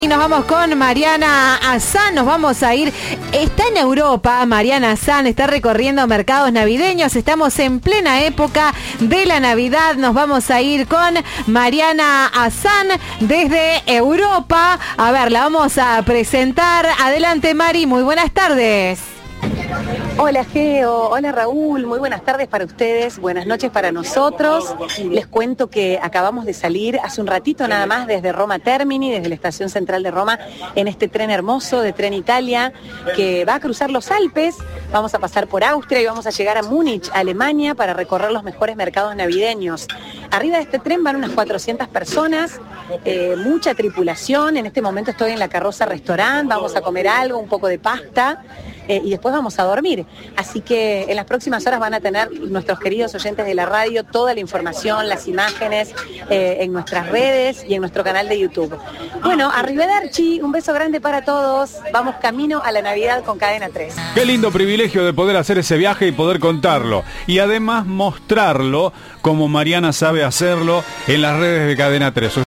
Y nos vamos con Mariana Azán, nos vamos a ir, está en Europa, Mariana Azán está recorriendo mercados navideños, estamos en plena época de la Navidad, nos vamos a ir con Mariana Azán desde Europa. A ver, la vamos a presentar. Adelante, Mari, muy buenas tardes. Hola Geo, hola Raúl, muy buenas tardes para ustedes, buenas noches para nosotros. Les cuento que acabamos de salir hace un ratito nada más desde Roma Termini, desde la estación central de Roma, en este tren hermoso de Tren Italia que va a cruzar los Alpes. Vamos a pasar por Austria y vamos a llegar a Múnich, Alemania, para recorrer los mejores mercados navideños. Arriba de este tren van unas 400 personas, mucha tripulación. En este momento estoy en la carroza restaurante, vamos a comer algo, un poco de pasta. Y después vamos a dormir. Así que en las próximas horas van a tener nuestros queridos oyentes de la radio toda la información, las imágenes en nuestras redes y en nuestro canal de YouTube. Bueno, arrivederci, un beso grande para todos. Vamos camino a la Navidad con Cadena 3. Qué lindo privilegio de poder hacer ese viaje y poder contarlo. Y además mostrarlo como Mariana sabe hacerlo en las redes de Cadena 3.